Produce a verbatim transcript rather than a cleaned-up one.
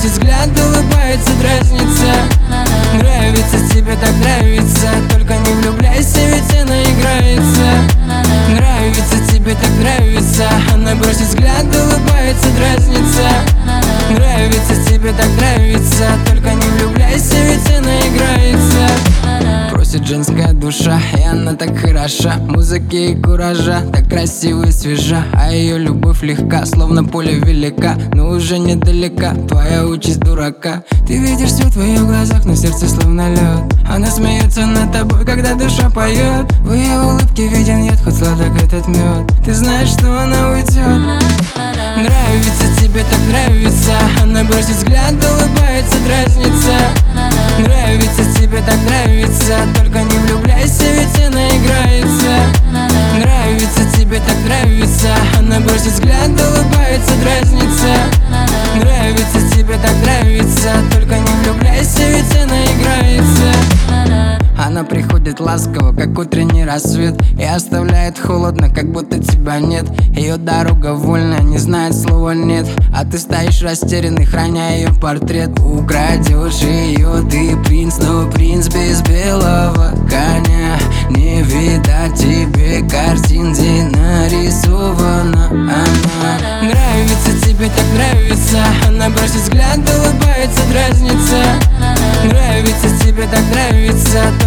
бросит взгляд, улыбается, дразнится. Нравится тебе, так нравится, только не влюбляйся, ведь она играется. Нравится тебе, так нравится, она бросит взгляд, улыбается, дразнится. Нравится тебе, так нравится, только не влюбляйся, ведь она играется. Просит женская душа, и она так хороша. Музыки и куража, так красиво и свежа. А ее любовь легка, словно поле велика, но уже недалека твоя участь дурака. Ты видишь все в твоих глазах, но сердце словно лед. Она смеется над тобой, когда душа поет. В ее улыбке виден яд, хоть сладок этот мед. Ты знаешь, что она уйдет. Нравится тебе, так нравится, она бросит взгляд, улыбается, дразнится. Нравится тебе, так нравится, только не влюбляйся, ведь она играется. Нравится тебе, так нравится, она бросит взгляд, улыбается, дразнится. Нравится тебе, так нравится, только не влюбляйся, ведь она играется. Она приходит ласково, как утренний рассвет, и оставляет холодно, как будто тебя нет. Ее дорога вольная, не знает слова нет, а ты стоишь растерянный, храня ее портрет. Украдешь ее, ты принц, но принц без белого коня. Не видать тебе картин, где нарисована она. Нравится тебе, так нравится, она бросит взгляд, улыбается, дразнится. Нравится тебе, так нравится,